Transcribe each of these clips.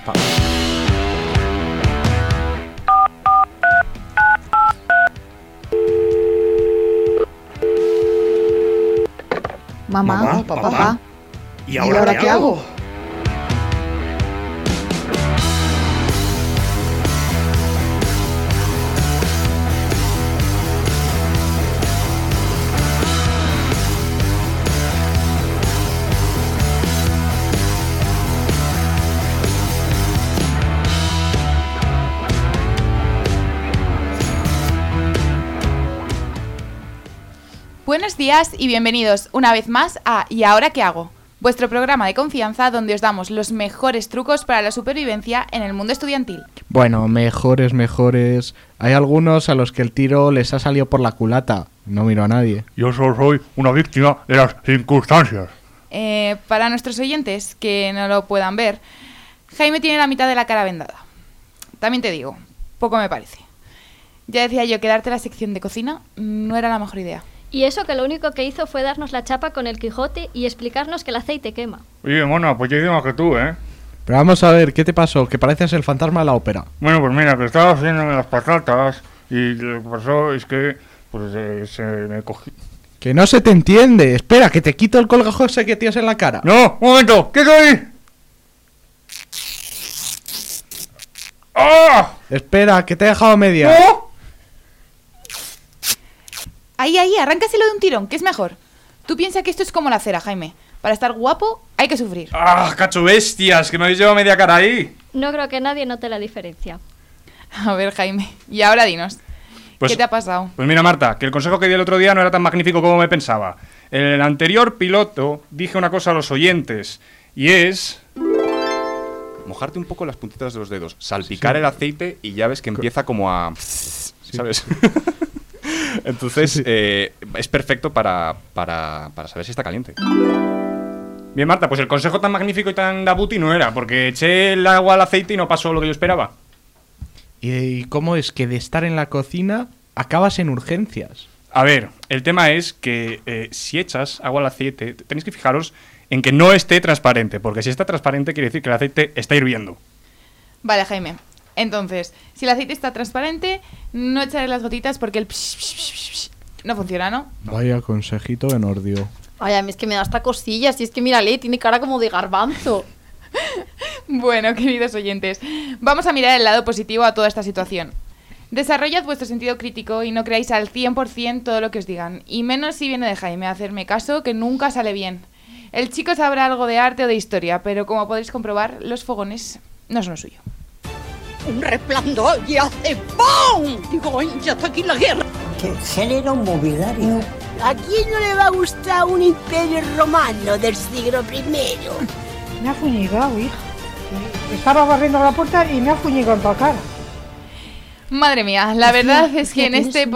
Mamá, papá. ¿Y ahora qué hago? Buenos días y bienvenidos una vez más a ¿Y ahora qué hago? Vuestro programa de confianza donde os damos los mejores trucos para la supervivencia en el mundo estudiantil. Bueno, mejores. Hay algunos a los que el tiro les ha salido por la culata. No miro a nadie. Yo solo soy una víctima de las circunstancias. Para nuestros oyentes que no lo puedan ver, Jaime tiene la mitad de la cara vendada. También te digo, poco me parece. Ya decía yo que darte la sección de cocina no era la mejor idea. Y eso que lo único que hizo fue darnos la chapa con el Quijote y explicarnos que el aceite quema. Oye, mona, pues yo hice más que tú, ¿eh? Pero vamos a ver, ¿qué te pasó? Que pareces el fantasma de la ópera. Bueno, pues mira, que estaba haciéndome las patatas y lo que pasó es que pues se me cogí. Que no se te entiende. Espera, que te quito el colgajo ese que tienes en la cara. ¡No! ¡Un momento! ¿Qué soy? ¡Ah! Espera, que te he dejado a media. ¡No! Ahí, arráncaselo de un tirón, que es mejor. Tú piensas que esto es como la cera, Jaime. Para estar guapo hay que sufrir. ¡Ah, cacho bestias! Que me habéis llevado media cara ahí. No creo que nadie note la diferencia. A ver, Jaime, y ahora dinos, ¿qué te ha pasado? Pues mira, Marta, que el consejo que di el otro día no era tan magnífico como me pensaba. En el anterior piloto dije una cosa a los oyentes, y es... mojarte un poco las puntitas de los dedos, salpicar el aceite y ya ves que empieza como a... ¿sabes? Entonces, es perfecto para saber si está caliente. Bien, Marta, pues el consejo tan magnífico y tan dabuti no era, porque eché el agua al aceite y no pasó lo que yo esperaba. ¿Y cómo es que de estar en la cocina acabas en urgencias? A ver, el tema es que si echas agua al aceite, tenéis que fijaros en que no esté transparente, porque si está transparente quiere decir que el aceite está hirviendo. Vale, Jaime. Entonces, si el aceite está transparente, no echaré las gotitas porque el no funciona, ¿no? Vaya consejito en ordio. Ay, a mí es que me da hasta cosillas. Y es que mírale, tiene cara como de garbanzo. Bueno, queridos oyentes, vamos a mirar el lado positivo a toda esta situación. Desarrollad vuestro sentido crítico y no creáis al 100% todo lo que os digan. Y menos si viene de Jaime a hacerme caso, que nunca sale bien. El chico sabrá algo de arte o de historia, pero como podéis comprobar, los fogones no son lo suyo. Un resplandor y hace ¡pum! Digo, ya está aquí la guerra. ¿Qué género mobiliario? ¿A quién no le va a gustar un imperio romano del siglo I? Me ha fuñigado, hija. Estaba barriendo la puerta y me ha fuñigado en la cara. Madre mía, la verdad es que en este...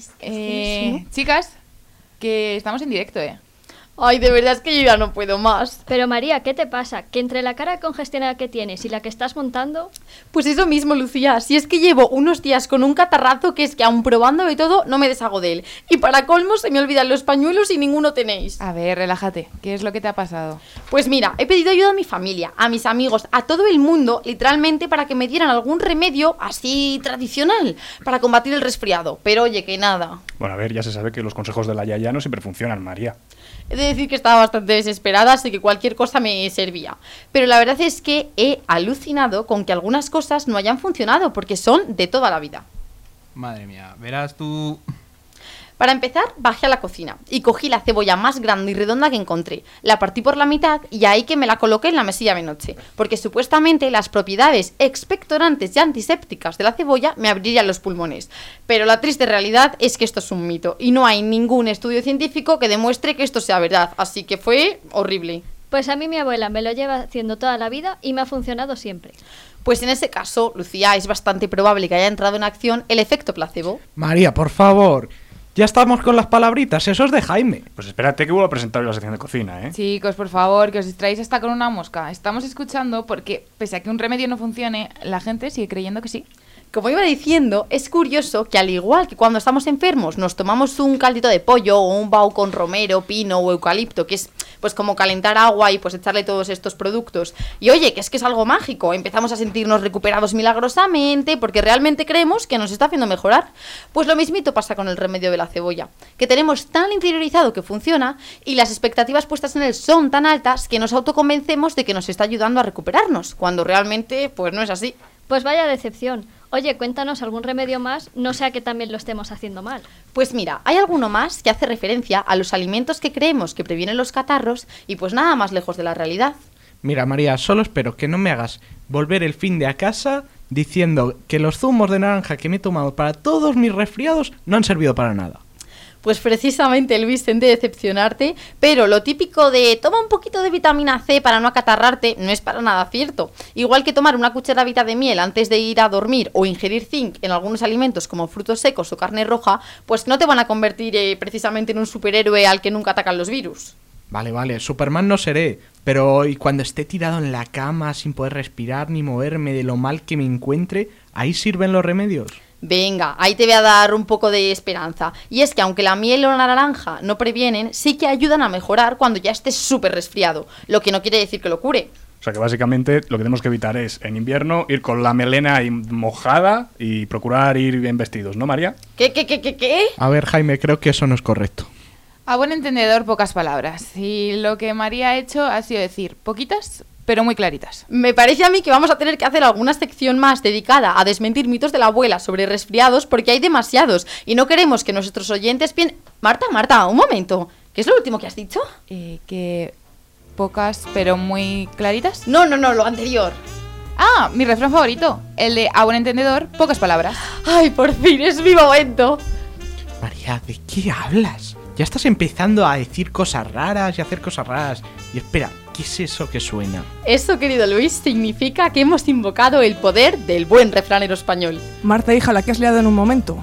chicas, que estamos en directo, Ay, de verdad es que yo ya no puedo más. Pero María, ¿qué te pasa? ¿Que entre la cara congestionada que tienes y la que estás montando...? Pues eso mismo, Lucía. Si es que llevo unos días con un catarrazo que es que aun probando de todo, no me deshago de él. Y para colmo se me olvidan los pañuelos y ninguno tenéis. A ver, relájate. ¿Qué es lo que te ha pasado? Pues mira, he pedido ayuda a mi familia, a mis amigos, a todo el mundo, literalmente para que me dieran algún remedio así tradicional para combatir el resfriado. Pero oye, que nada. Bueno, a ver, ya se sabe que los consejos de la yaya no siempre funcionan, María. He de decir que estaba bastante desesperada, así que cualquier cosa me servía. Pero la verdad es que he alucinado con que algunas cosas no hayan funcionado, porque son de toda la vida. Madre mía, verás tú... Para empezar, bajé a la cocina y cogí la cebolla más grande y redonda que encontré. La partí por la mitad y ahí que me la coloqué en la mesilla de noche, porque supuestamente las propiedades expectorantes y antisépticas de la cebolla me abrirían los pulmones. Pero la triste realidad es que esto es un mito y no hay ningún estudio científico que demuestre que esto sea verdad, así que fue horrible. Pues a mí mi abuela me lo lleva haciendo toda la vida y me ha funcionado siempre. Pues en ese caso, Lucía, es bastante probable que haya entrado en acción el efecto placebo. María, por favor... Ya estamos con las palabritas, eso es de Jaime. Pues espérate que vuelvo a presentar la sección de cocina, Chicos, por favor, que os distraéis hasta con una mosca. Estamos escuchando porque, pese a que un remedio no funcione, la gente sigue creyendo que sí. Como iba diciendo, es curioso que al igual que cuando estamos enfermos nos tomamos un caldito de pollo o un bao con romero, pino o eucalipto, que es pues como calentar agua y pues echarle todos estos productos. Y oye, que es algo mágico, empezamos a sentirnos recuperados milagrosamente porque realmente creemos que nos está haciendo mejorar. Pues lo mismito pasa con el remedio de la cebolla, que tenemos tan interiorizado que funciona y las expectativas puestas en él son tan altas que nos autoconvencemos de que nos está ayudando a recuperarnos, cuando realmente pues no es así. Pues vaya decepción. Oye, cuéntanos algún remedio más, no sea que también lo estemos haciendo mal. Pues mira, hay alguno más que hace referencia a los alimentos que creemos que previenen los catarros y pues nada más lejos de la realidad. Mira, María, solo espero que no me hagas volver el fin de a casa diciendo que los zumos de naranja que me he tomado para todos mis resfriados no han servido para nada. Pues precisamente, Luis, tendré de decepcionarte, pero lo típico de toma un poquito de vitamina C para no acatarrarte no es para nada cierto. Igual que tomar una cucharadita de miel antes de ir a dormir o ingerir zinc en algunos alimentos como frutos secos o carne roja, pues no te van a convertir precisamente en un superhéroe al que nunca atacan los virus. Vale, Superman no seré, pero y cuando esté tirado en la cama sin poder respirar ni moverme de lo mal que me encuentre, ¿ahí sirven los remedios? Venga, ahí te voy a dar un poco de esperanza. Y es que aunque la miel o la naranja no previenen, sí que ayudan a mejorar cuando ya estés súper resfriado, lo que no quiere decir que lo cure. O sea que básicamente lo que tenemos que evitar es, en invierno, ir con la melena ahí mojada y procurar ir bien vestidos, ¿no, María? ¿Qué? A ver, Jaime, creo que eso no es correcto. A buen entendedor, pocas palabras. Y lo que María ha hecho ha sido decir poquitas, pero muy claritas. Me parece a mí que vamos a tener que hacer alguna sección más dedicada a desmentir mitos de la abuela sobre resfriados porque hay demasiados y no queremos que nuestros oyentes piensen... Marta, un momento. ¿Qué es lo último que has dicho? Que pocas, pero muy claritas. No, lo anterior. Ah, mi refrán favorito. El de a buen entendedor, pocas palabras. Ay, por fin, es mi momento. María, ¿de qué hablas? Ya estás empezando a decir cosas raras y a hacer cosas raras. Y espera, ¿qué es eso que suena? Eso, querido Luis, significa que hemos invocado el poder del buen refranero español. Marta, hija, la que has liado en un momento.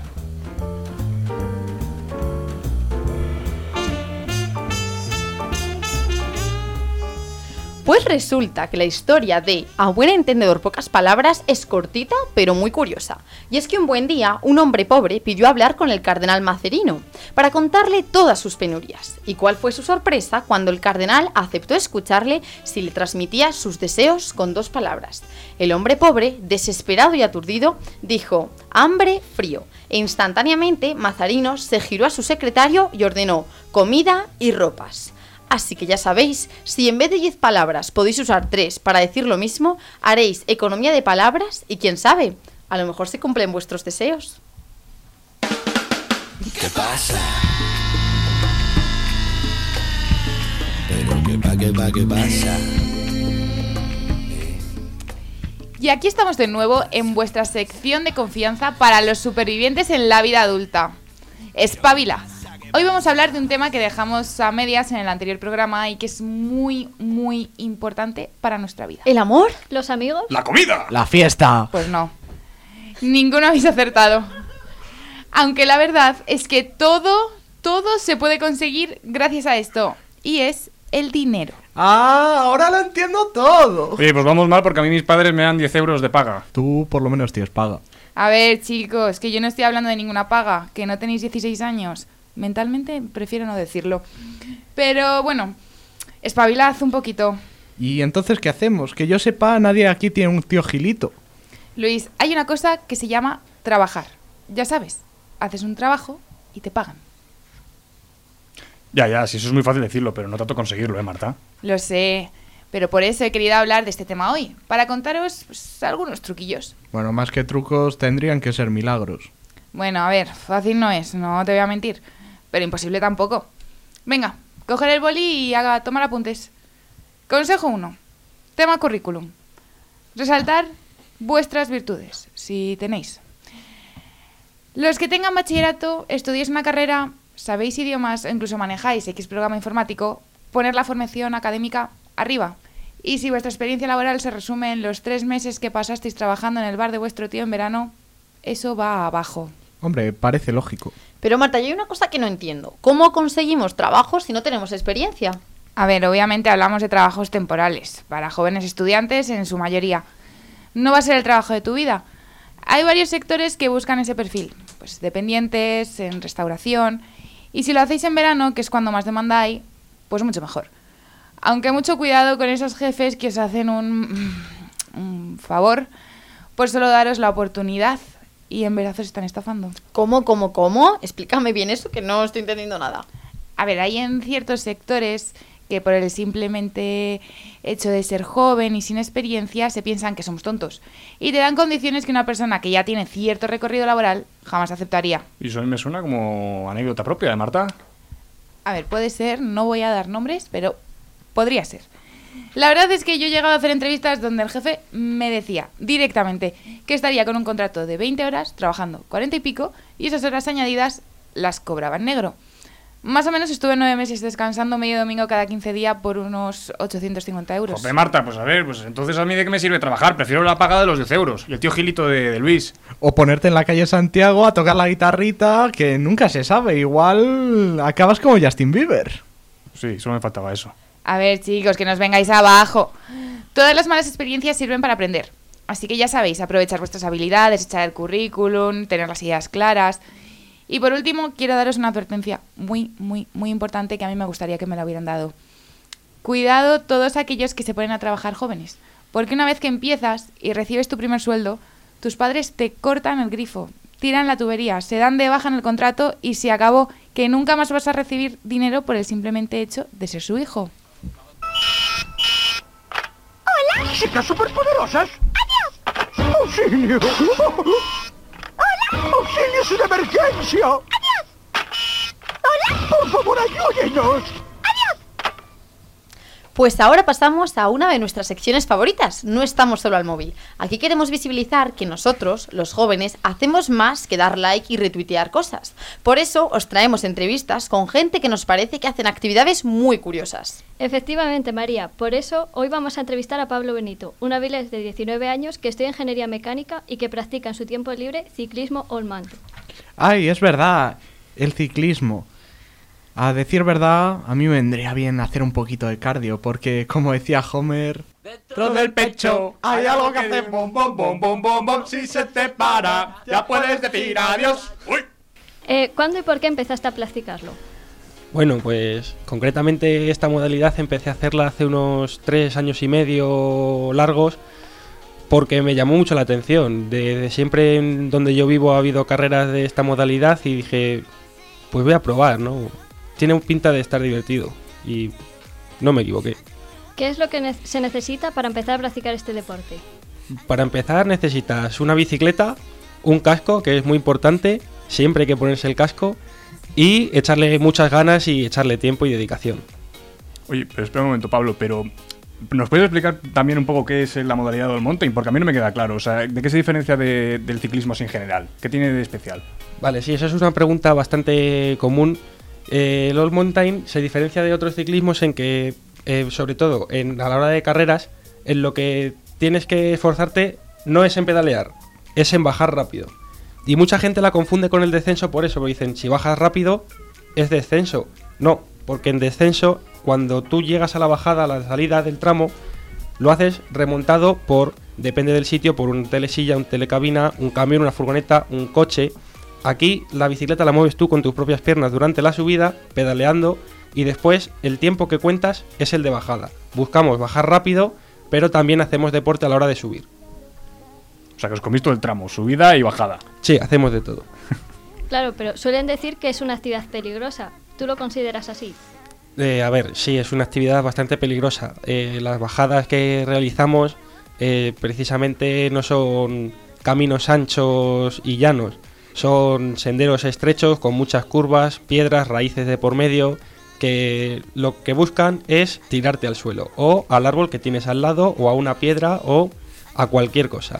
Pues resulta que la historia de A buen entendedor pocas palabras es cortita pero muy curiosa. Y es que un buen día un hombre pobre pidió hablar con el cardenal Mazarino para contarle todas sus penurias. ¿Y cuál fue su sorpresa cuando el cardenal aceptó escucharle si le transmitía sus deseos con 2 palabras? El hombre pobre, desesperado y aturdido, dijo hambre, frío. E instantáneamente Mazarino se giró a su secretario y ordenó comida y ropas. Así que ya sabéis, si en vez de 10 palabras podéis usar 3 para decir lo mismo, haréis economía de palabras y quién sabe, a lo mejor se cumplen vuestros deseos. ¿Qué pasa? Pero ¿qué pasa? Y aquí estamos de nuevo en vuestra sección de confianza para los supervivientes en la vida adulta. Espabila. Hoy vamos a hablar de un tema que dejamos a medias en el anterior programa y que es muy, muy importante para nuestra vida. ¿El amor? ¿Los amigos? ¡La comida! ¡La fiesta! Pues no. Ninguno habéis acertado. Aunque la verdad es que todo se puede conseguir gracias a esto. Y es el dinero. ¡Ah! Ahora lo entiendo todo. Oye, pues vamos mal porque a mí mis padres me dan 10 euros de paga. Tú por lo menos tienes paga. A ver, chicos, que yo no estoy hablando de ninguna paga. Que no tenéis 16 años. Mentalmente prefiero no decirlo. Pero bueno, espabilad un poquito. ¿Y entonces qué hacemos? Que yo sepa, nadie aquí tiene un tío Gilito. Luis, hay una cosa que se llama trabajar. Ya sabes, haces un trabajo y te pagan. Ya, si eso es muy fácil decirlo, pero no tanto conseguirlo, Marta? Lo sé, pero por eso he querido hablar de este tema hoy, para contaros pues, algunos truquillos. Bueno, más que trucos tendrían que ser milagros. Bueno, a ver, fácil no es, no te voy a mentir, pero imposible tampoco. Venga, coger el boli y tomar apuntes. Consejo 1. Tema currículum. Resaltar vuestras virtudes, si tenéis. Los que tengan bachillerato, estudiéis una carrera, sabéis idiomas o incluso manejáis X programa informático, poner la formación académica arriba. Y si vuestra experiencia laboral se resume en los 3 meses que pasasteis trabajando en el bar de vuestro tío en verano, eso va abajo. Hombre, parece lógico. Pero Marta, yo hay una cosa que no entiendo. ¿Cómo conseguimos trabajos si no tenemos experiencia? A ver, obviamente hablamos de trabajos temporales, para jóvenes estudiantes en su mayoría. No va a ser el trabajo de tu vida. Hay varios sectores que buscan ese perfil, pues dependientes, en restauración, y si lo hacéis en verano, que es cuando más demanda hay, pues mucho mejor. Aunque mucho cuidado con esos jefes que os hacen un favor por solo daros la oportunidad y en verdad os están estafando. ¿Cómo? Explícame bien eso, que no estoy entendiendo nada. A ver, hay en ciertos sectores que por el simplemente hecho de ser joven y sin experiencia se piensan que somos tontos y te dan condiciones que una persona que ya tiene cierto recorrido laboral jamás aceptaría. Y eso a mí me suena como anécdota propia de Marta. A ver, puede ser, no voy a dar nombres, pero podría ser. La verdad es que yo he llegado a hacer entrevistas donde el jefe me decía directamente que estaría con un contrato de 20 horas trabajando 40 y pico y esas horas añadidas las cobraba en negro. Más o menos estuve 9 meses descansando medio domingo cada 15 días por unos 850 euros. Joder, Marta, pues a ver, pues entonces a mí de qué me sirve trabajar. Prefiero la paga de los 10 euros. Y el tío Gilito de Luis. O ponerte en la calle Santiago a tocar la guitarrita, que nunca se sabe. Igual acabas como Justin Bieber. Sí, solo me faltaba eso. A ver, chicos, que no os vengáis abajo. Todas las malas experiencias sirven para aprender. Así que ya sabéis, aprovechar vuestras habilidades, echar el currículum, tener las ideas claras. Y por último, quiero daros una advertencia muy importante que a mí me gustaría que me la hubieran dado. Cuidado todos aquellos que se ponen a trabajar jóvenes, porque una vez que empiezas y recibes tu primer sueldo, tus padres te cortan el grifo, tiran la tubería, se dan de baja en el contrato y se acabó, que nunca más vas a recibir dinero por el simplemente hecho de ser su hijo. ¡Hola! ¡Chicas superpoderosas! ¡Adiós! ¡Auxilio! ¡Hola! ¡Auxilio de emergencia! ¡Adiós! ¡Hola! ¡Por favor, ayúdenos! ¡Adiós! Pues ahora pasamos a una de nuestras secciones favoritas. No estamos solo al móvil. Aquí queremos visibilizar que nosotros, los jóvenes, hacemos más que dar like y retuitear cosas. Por eso os traemos entrevistas con gente que nos parece que hacen actividades muy curiosas. Efectivamente, María. Por eso hoy vamos a entrevistar a Pablo Benito, un avilés de 19 años que estudia ingeniería mecánica y que practica en su tiempo libre ciclismo all-man. Ay, es verdad, el ciclismo. A decir verdad, a mí me vendría bien hacer un poquito de cardio, porque como decía Homer... Dentro del pecho hay algo que hace bom, bom, bom, bom, bom, bom. Si se te para, ya puedes decir adiós. ¡Uy! ¿Cuándo y por qué empezaste a practicarlo? Bueno, pues concretamente esta modalidad empecé a hacerla hace unos 3 años y medio largos, porque me llamó mucho la atención. Desde siempre en donde yo vivo ha habido carreras de esta modalidad y dije, pues voy a probar, ¿no? Tiene pinta de estar divertido y no me equivoqué. ¿Qué es lo que se necesita para empezar a practicar este deporte? Para empezar necesitas una bicicleta, un casco, que es muy importante, siempre hay que ponerse el casco, y echarle muchas ganas y echarle tiempo y dedicación. Oye, pero espera un momento, Pablo, pero ¿nos puedes explicar también un poco qué es la modalidad del mountain? Porque a mí no me queda claro, o sea, ¿de qué se diferencia del ciclismo así en general? ¿Qué tiene de especial? Vale, sí, esa es una pregunta bastante común. El all mountain se diferencia de otros ciclismos en que, sobre todo a la hora de carreras, en lo que tienes que esforzarte no es en pedalear, es en bajar rápido. Y mucha gente la confunde con el descenso por eso, porque dicen, si bajas rápido, es descenso. No, porque en descenso, cuando tú llegas a la bajada, a la salida del tramo, lo haces remontado por, depende del sitio, por un telesilla, un telecabina, un camión, una furgoneta, un coche. Aquí la bicicleta la mueves tú con tus propias piernas durante la subida, pedaleando, y después el tiempo que cuentas es el de bajada. Buscamos bajar rápido, pero también hacemos deporte a la hora de subir. O sea, que os comís todo el tramo, subida y bajada. Sí, hacemos de todo. Claro, pero suelen decir que es una actividad peligrosa. ¿Tú lo consideras así? A ver, sí, es una actividad bastante peligrosa. Las bajadas que realizamos precisamente no son caminos anchos y llanos. Son senderos estrechos con muchas curvas, piedras, raíces de por medio, que lo que buscan es tirarte al suelo, o al árbol que tienes al lado, o a una piedra, o a cualquier cosa.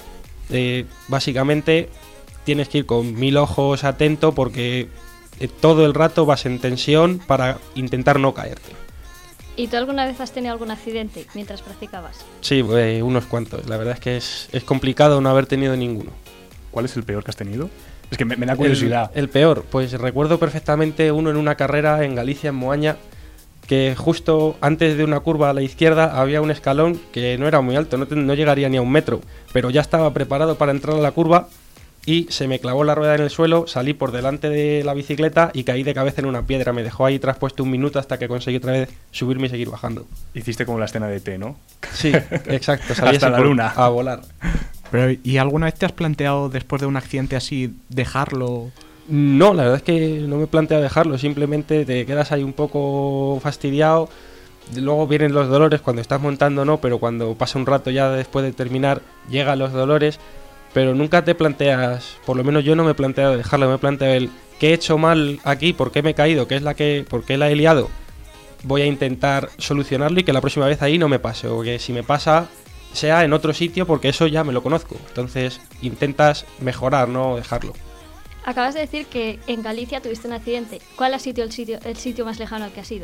Básicamente tienes que ir con 1000 ojos atento porque todo el rato vas en tensión para intentar no caerte. ¿Y tú alguna vez has tenido algún accidente mientras practicabas? Sí, unos cuantos. La verdad es que es complicado no haber tenido ninguno. ¿Cuál es el peor que has tenido? Es que me da curiosidad. El peor, pues recuerdo perfectamente uno en una carrera en Galicia, en Moaña, que justo antes de una curva a la izquierda había un escalón que no era muy alto, no llegaría ni a 1 metro, pero ya estaba preparado para entrar a la curva y se me clavó la rueda en el suelo, salí por delante de la bicicleta y caí de cabeza en una piedra. Me dejó ahí traspuesto 1 minuto hasta que conseguí otra vez subirme y seguir bajando. Hiciste como la escena de T, ¿no? Sí, exacto. Salí hasta la luna. A volar. Pero, ¿y alguna vez te has planteado, después de un accidente así, dejarlo? No, la verdad es que no me he planteado dejarlo. Simplemente te quedas ahí un poco fastidiado. Luego vienen los dolores cuando estás montando, no, pero cuando pasa un rato ya después de terminar, llegan los dolores. Pero nunca te planteas, por lo menos yo no me he planteado dejarlo, me he planteado el ¿qué he hecho mal aquí? ¿Por qué me he caído? ¿Por qué la he liado? Voy a intentar solucionarlo y que la próxima vez ahí no me pase, o que si me pasa sea en otro sitio porque eso ya me lo conozco. Entonces intentas mejorar, no dejarlo. Acabas de decir que en Galicia tuviste un accidente. ¿Cuál ha sido el sitio más lejano al que has ido?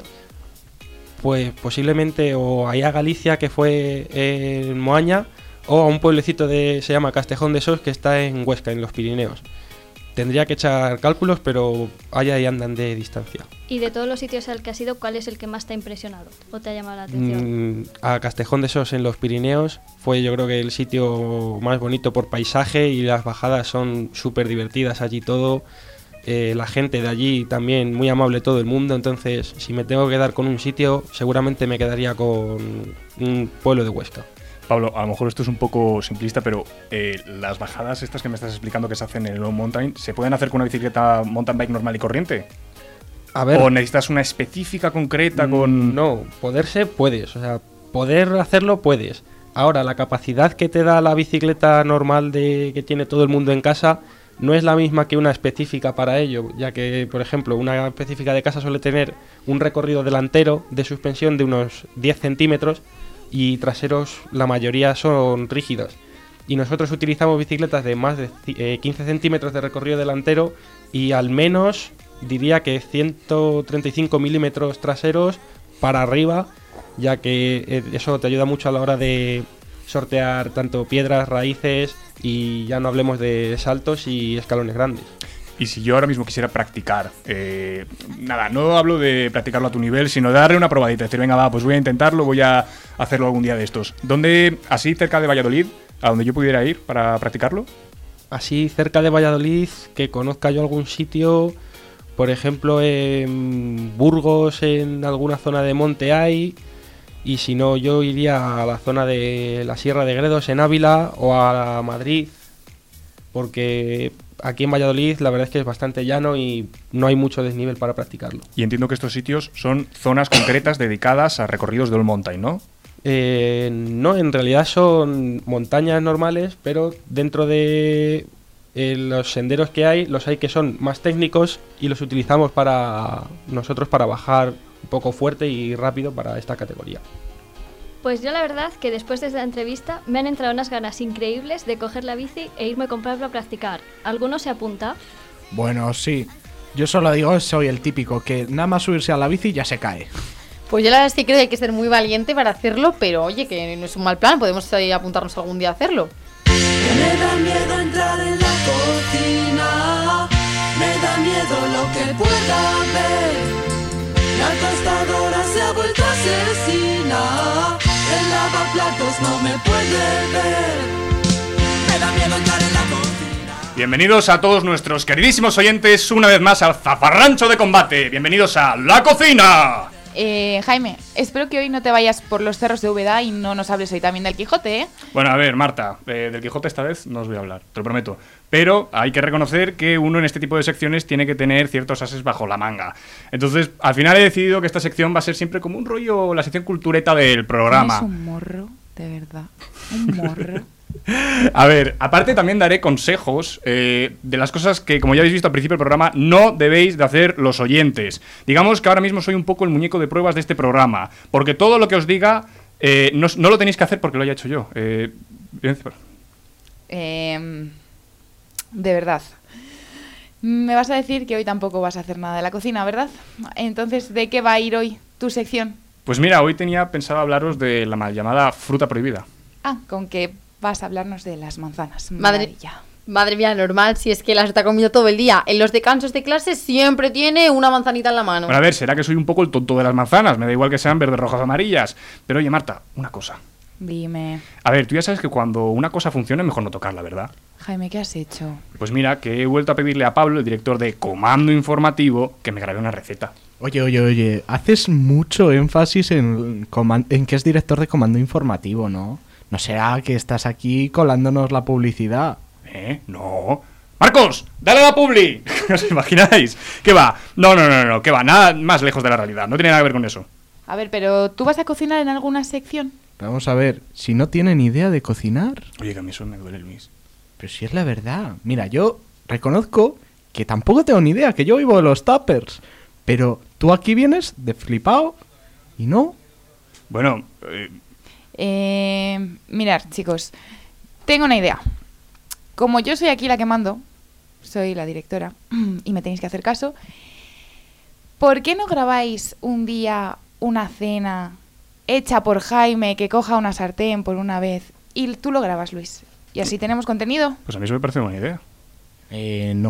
Pues posiblemente o ahí a Galicia, que fue en Moaña, o a un pueblecito se llama Castejón de Sos, que está en Huesca, en los Pirineos. Tendría que echar cálculos, pero ahí andan de distancia. Y de todos los sitios al que has ido, ¿cuál es el que más te ha impresionado o te ha llamado la atención? A Castejón de Sos, en los Pirineos, fue yo creo que el sitio más bonito por paisaje, y las bajadas son súper divertidas allí todo. La gente de allí también muy amable, todo el mundo. Entonces, si me tengo que quedar con un sitio, seguramente me quedaría con un pueblo de Huesca. Pablo, a lo mejor esto es un poco simplista, pero las bajadas estas que me estás explicando que se hacen en el Long Mountain, ¿se pueden hacer con una bicicleta mountain bike normal y corriente? A ver, ¿O necesitas una específica concreta con...? No, poderse puedes, o sea, poder hacerlo puedes. Ahora, la capacidad que te da la bicicleta normal que tiene todo el mundo en casa no es la misma que una específica para ello, ya que, por ejemplo, una específica de casa suele tener un recorrido delantero de suspensión de unos 10 centímetros, y traseros la mayoría son rígidos, y nosotros utilizamos bicicletas de más de 15 centímetros de recorrido delantero y al menos diría que 135 milímetros traseros para arriba, ya que eso te ayuda mucho a la hora de sortear tanto piedras, raíces, y ya no hablemos de saltos y escalones grandes. Y si yo ahora mismo quisiera practicar, no hablo de practicarlo a tu nivel, sino de darle una probadita, decir, venga, va, pues voy a intentarlo, voy a hacerlo algún día de estos. ¿Dónde, así cerca de Valladolid, a donde yo pudiera ir para practicarlo? Así cerca de Valladolid, que conozca yo algún sitio, por ejemplo en Burgos, en alguna zona de monte hay, y si no, yo iría a la zona de la Sierra de Gredos, en Ávila, o a Madrid, porque aquí en Valladolid la verdad es que es bastante llano y no hay mucho desnivel para practicarlo. Y entiendo que estos sitios son zonas concretas dedicadas a recorridos de all mountain, ¿no? No, en realidad son montañas normales, pero dentro de los senderos que hay, los hay que son más técnicos y los utilizamos para nosotros para bajar un poco fuerte y rápido para esta categoría. Pues yo la verdad que después de esta entrevista me han entrado unas ganas increíbles de coger la bici e irme a comprarlo a practicar. ¿Alguno se apunta? Bueno, sí. Yo solo digo, soy el típico, que nada más subirse a la bici ya se cae. Pues yo la verdad es que creo que hay que ser muy valiente para hacerlo, pero oye, que no es un mal plan, podemos apuntarnos algún día a hacerlo. Me da miedo entrar en la cocina, me da miedo lo que pueda ver. La tostadora se ha vuelto asesina, el lavaplatos no me puede ver. Me da miedo entrar en la cocina. Bienvenidos a todos nuestros queridísimos oyentes una vez más al Zafarrancho de Combate. Bienvenidos a La Cocina. Jaime, espero que hoy no te vayas por los cerros de Úbeda y no nos hables hoy también del Quijote, ¿eh? Bueno, a ver, Marta, del Quijote esta vez no os voy a hablar, te lo prometo. Pero hay que reconocer que uno en este tipo de secciones tiene que tener ciertos ases bajo la manga. Entonces, al final he decidido que esta sección va a ser siempre como un rollo, la sección cultureta del programa. Es un morro, de verdad. Un morro. A ver, aparte también daré consejos de las cosas que, como ya habéis visto al principio del programa, no debéis de hacer los oyentes. Digamos que ahora mismo soy un poco el muñeco de pruebas de este programa, porque todo lo que os diga no lo tenéis que hacer porque lo haya hecho yo. De verdad. Me vas a decir que hoy tampoco vas a hacer nada de la cocina, ¿verdad? Entonces, ¿de qué va a ir hoy tu sección? Pues mira, hoy tenía pensado hablaros de la mal llamada fruta prohibida. Ah, con que vas a hablarnos de las manzanas. Madre mía, normal, si es que las está comiendo todo el día. En los descansos de clase siempre tiene una manzanita en la mano. Bueno, a ver, será que soy un poco el tonto de las manzanas. Me da igual que sean verdes, rojas o amarillas. Pero oye, Marta, una cosa. Dime. A ver, tú ya sabes que cuando una cosa funciona es mejor no tocarla, ¿verdad? Jaime, ¿qué has hecho? Pues mira, que he vuelto a pedirle a Pablo, el director de Comando Informativo, que me grabe una receta. Oye, haces mucho énfasis en que es director de Comando Informativo, ¿no? No será que estás aquí colándonos la publicidad. No. ¡Marcos! ¡Dale a la publi! ¿Os imagináis? ¿Qué va? No, ¿qué va? Nada más lejos de la realidad. No tiene nada que ver con eso. A ver, pero ¿tú vas a cocinar en alguna sección? Vamos a ver, si no tienen idea de cocinar... Oye, que a mí eso me duele, Luis. Pero si es la verdad. Mira, yo reconozco que tampoco tengo ni idea, que yo vivo de los tuppers. Pero tú aquí vienes de flipado y no. Bueno, mirad, chicos, tengo una idea. Como yo soy aquí la que mando, soy la directora, y me tenéis que hacer caso, ¿por qué no grabáis un día una cena hecha por Jaime, que coja una sartén por una vez, y tú lo grabas, Luis? Y así tenemos contenido. Pues a mí eso me parece buena idea. No.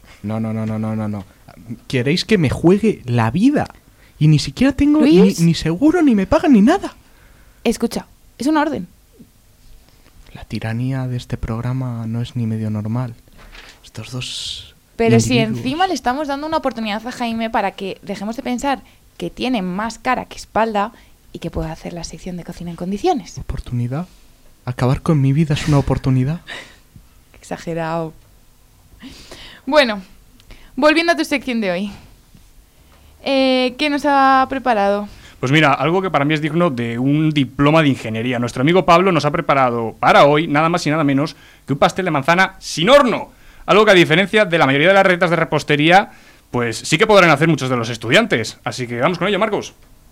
¿Queréis que me juegue la vida? Y ni siquiera tengo ni seguro, ni me pagan, ni nada. Escucha, es una orden. La tiranía de este programa no es ni medio normal. Estos dos... Pero si encima le estamos dando una oportunidad a Jaime para que dejemos de pensar que tiene más cara que espalda y que pueda hacer la sección de cocina en condiciones. ¿Oportunidad? ¿Acabar con mi vida es una oportunidad? Exagerado. Bueno, volviendo a tu sección de hoy. ¿Qué nos ha preparado? Pues mira, algo que para mí es digno de un diploma de ingeniería. Nuestro amigo Pablo nos ha preparado para hoy nada más y nada menos que un pastel de manzana sin horno. Algo que a diferencia de la mayoría de las recetas de repostería, pues sí que podrán hacer muchos de los estudiantes. Así que vamos con ello, Marcos.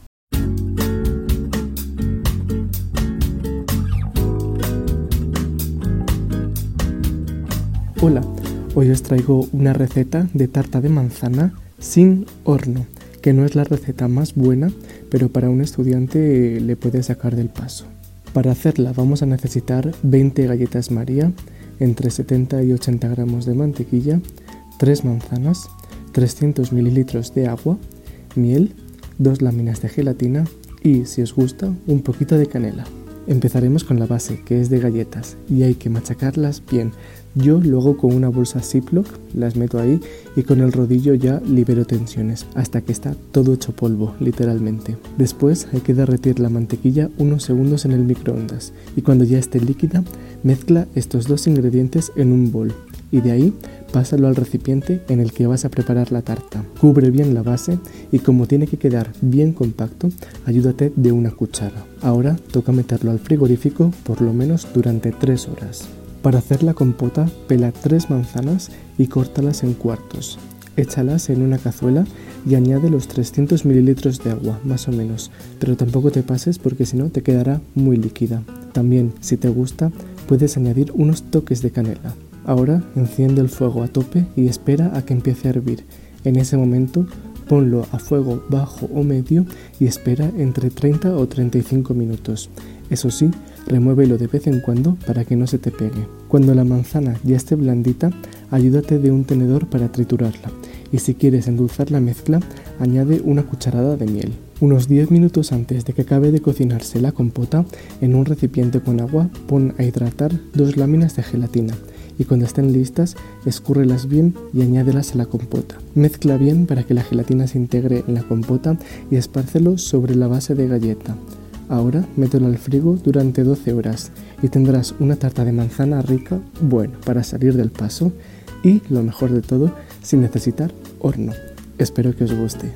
Hola, hoy os traigo una receta de tarta de manzana sin horno, que no es la receta más buena, pero para un estudiante le puede sacar del paso. Para hacerla vamos a necesitar 20 galletas María, entre 70 y 80 gramos de mantequilla, 3 manzanas, 300 mililitros de agua, miel, 2 láminas de gelatina y, si os gusta, un poquito de canela. Empezaremos con la base, que es de galletas, y hay que machacarlas bien. Yo lo hago con una bolsa Ziploc, las meto ahí y con el rodillo ya libero tensiones, hasta que está todo hecho polvo, literalmente. Después hay que derretir la mantequilla unos segundos en el microondas, y cuando ya esté líquida, mezcla estos dos ingredientes en un bol, y de ahí pásalo al recipiente en el que vas a preparar la tarta. Cubre bien la base y como tiene que quedar bien compacto, ayúdate de una cuchara. Ahora toca meterlo al frigorífico por lo menos durante 3 horas. Para hacer la compota, pela 3 manzanas y córtalas en cuartos. Échalas en una cazuela y añade los 300 mililitros de agua, más o menos, pero tampoco te pases porque si no te quedará muy líquida. También, si te gusta, puedes añadir unos toques de canela. Ahora enciende el fuego a tope y espera a que empiece a hervir. En ese momento, ponlo a fuego bajo o medio y espera entre 30 o 35 minutos. Eso sí, remuévelo de vez en cuando para que no se te pegue. Cuando la manzana ya esté blandita, ayúdate de un tenedor para triturarla. Y si quieres endulzar la mezcla, añade una cucharada de miel. Unos 10 minutos antes de que acabe de cocinarse la compota, en un recipiente con agua, pon a hidratar 2 láminas de gelatina. Y cuando estén listas, escúrrelas bien y añádelas a la compota. Mezcla bien para que la gelatina se integre en la compota y espárcelo sobre la base de galleta. Ahora mételo al frigo durante 12 horas y tendrás una tarta de manzana rica, bueno, para salir del paso y, lo mejor de todo, sin necesitar horno. Espero que os guste.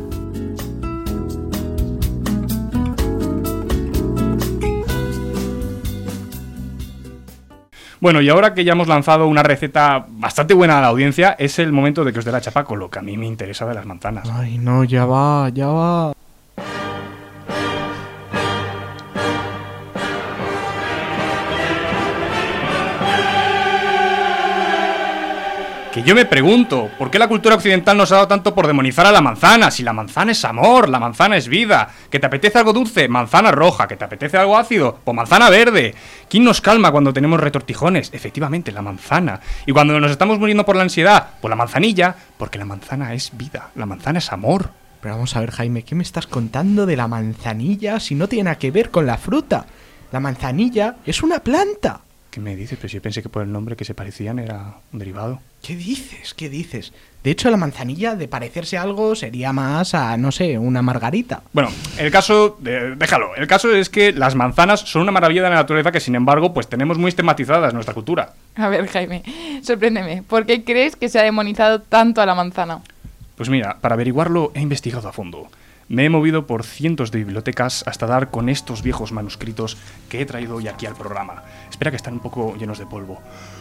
Bueno, y ahora que ya hemos lanzado una receta bastante buena a la audiencia, es el momento de que os dé la chapa con lo que a mí me interesa de las manzanas. Ay, no, ya va. Que yo me pregunto, ¿por qué la cultura occidental nos ha dado tanto por demonizar a la manzana? Si la manzana es amor, la manzana es vida. ¿Que te apetece algo dulce? Manzana roja. ¿Que te apetece algo ácido? Pues manzana verde. ¿Quién nos calma cuando tenemos retortijones? Efectivamente, la manzana. Y cuando nos estamos muriendo por la ansiedad, pues la manzanilla, porque la manzana es vida, la manzana es amor. Pero vamos a ver, Jaime, ¿qué me estás contando de la manzanilla si no tiene nada que ver con la fruta? La manzanilla es una planta. ¿Qué me dices? Pero si yo pensé que por el nombre que se parecían era un derivado. ¿Qué dices? ¿Qué dices? De hecho, la manzanilla, de parecerse a algo, sería más a, no sé, una margarita. Bueno, el caso... déjalo. El caso es que las manzanas son una maravilla de la naturaleza que, sin embargo, pues tenemos muy estigmatizadas en nuestra cultura. A ver, Jaime, sorpréndeme. ¿Por qué crees que se ha demonizado tanto a la manzana? Pues mira, para averiguarlo he investigado a fondo. Me he movido por cientos de bibliotecas hasta dar con estos viejos manuscritos que he traído hoy aquí al programa. Espera, que están un poco llenos de polvo.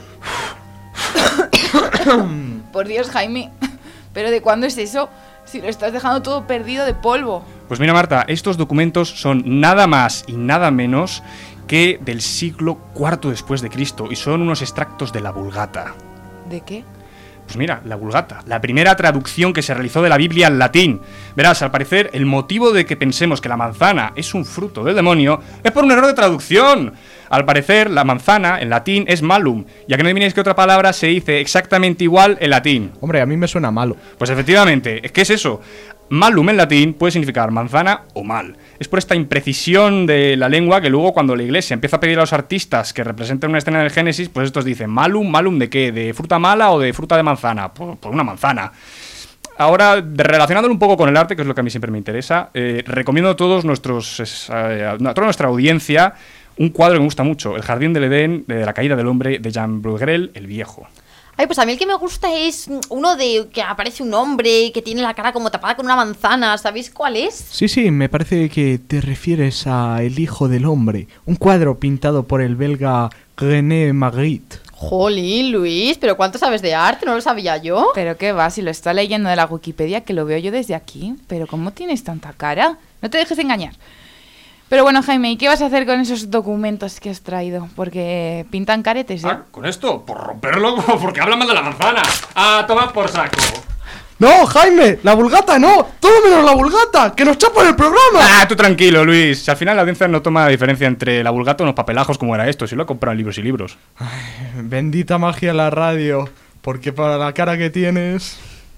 Por Dios, Jaime, ¿pero de cuándo es eso? Si lo estás dejando todo perdido de polvo. Pues mira, Marta, estos documentos son nada más y nada menos que del siglo IV después de Cristo y son unos extractos de la Vulgata. ¿De qué? Pues mira, la Vulgata, la primera traducción que se realizó de la Biblia al latín. Verás, al parecer, el motivo de que pensemos que la manzana es un fruto del demonio es por un error de traducción. Al parecer, la manzana en latín es malum, ya que no adivinéis que otra palabra se dice exactamente igual en latín. Hombre, a mí me suena malo. Pues efectivamente, ¿qué es eso? Malum en latín puede significar manzana o mal. Es por esta imprecisión de la lengua que luego cuando la iglesia empieza a pedir a los artistas que representen una escena del Génesis, pues estos dicen malum, malum ¿de qué? ¿De fruta mala o de fruta de manzana? Por una manzana. Ahora, relacionándolo un poco con el arte, que es lo que a mí siempre me interesa, recomiendo a toda nuestra audiencia un cuadro que me gusta mucho, El Jardín del Edén, de la caída del hombre, de Jean Bruegel, el Viejo. Ay, pues a mí el que me gusta es uno de que aparece un hombre que tiene la cara como tapada con una manzana. ¿Sabéis cuál es? Sí, me parece que te refieres a El Hijo del Hombre, un cuadro pintado por el belga René Magritte. Jolín, Luis, ¿pero cuánto sabes de arte? ¿No lo sabía yo? ¿Pero qué va? Si lo está leyendo de la Wikipedia, que lo veo yo desde aquí. ¿Pero cómo tienes tanta cara? No te dejes engañar. Pero bueno, Jaime, ¿y qué vas a hacer con esos documentos que has traído? Porque pintan caretes, ¿eh? Ah, ¿con esto? Por romperlo, porque hablan mal de la manzana. Ah, toma por saco. ¡No, Jaime! ¡La Vulgata no! ¡Todo menos la Vulgata! ¡Que nos chapan el programa! Ah, tú tranquilo, Luis. Si al final la audiencia no toma la diferencia entre la Vulgata y unos papelajos como era esto. Si lo he comprado en libros y libros. Ay, bendita magia de la radio. Porque para la cara que tienes...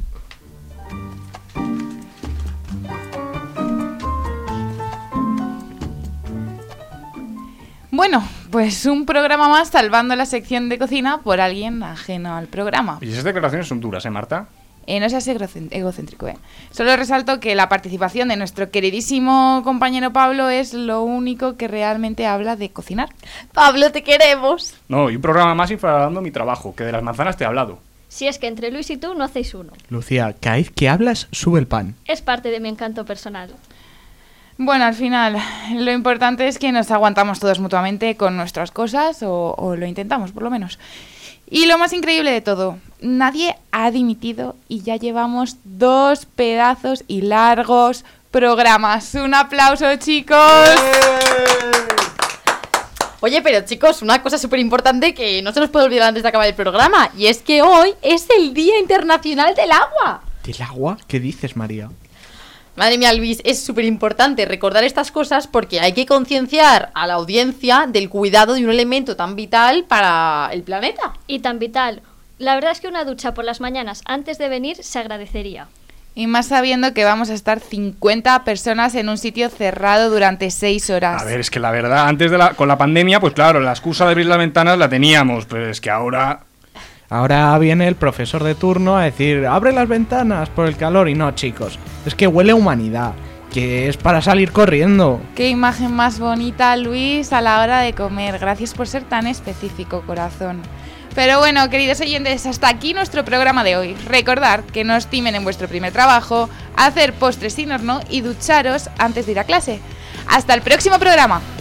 Bueno, pues un programa más salvando la sección de cocina por alguien ajeno al programa. Y esas declaraciones son duras, ¿eh, Marta? No seas egocéntrico, ¿eh? Solo resalto que la participación de nuestro queridísimo compañero Pablo es lo único que realmente habla de cocinar. Pablo, te queremos. No, y un programa más infravalorando mi trabajo, que de las manzanas te he hablado. Si es que entre Luis y tú no hacéis uno. Lucía, cada vez que hablas, sube el pan. Es parte de mi encanto personal. Bueno, al final, lo importante es que nos aguantamos todos mutuamente con nuestras cosas, o lo intentamos, por lo menos. Y lo más increíble de todo, nadie ha dimitido y ya llevamos 2 pedazos y largos programas. ¡Un aplauso, chicos! Oye, pero chicos, una cosa súper importante que no se nos puede olvidar antes de acabar el programa, y es que hoy es el Día Internacional del Agua. ¿Del agua? ¿Qué dices, María? Madre mía, Luis, es súper importante recordar estas cosas porque hay que concienciar a la audiencia del cuidado de un elemento tan vital para el planeta. Y tan vital. La verdad es que una ducha por las mañanas antes de venir se agradecería. Y más sabiendo que vamos a estar 50 personas en un sitio cerrado durante 6 horas. A ver, es que la verdad, antes con la pandemia, pues claro, la excusa de abrir las ventanas la teníamos, pero es que ahora... Ahora viene el profesor de turno a decir, abre las ventanas por el calor. Y no, chicos, es que huele a humanidad, que es para salir corriendo. Qué imagen más bonita, Luis, a la hora de comer. Gracias por ser tan específico, corazón. Pero bueno, queridos oyentes, hasta aquí nuestro programa de hoy. Recordad que no os timen en vuestro primer trabajo, hacer postres sin horno y ducharos antes de ir a clase. ¡Hasta el próximo programa!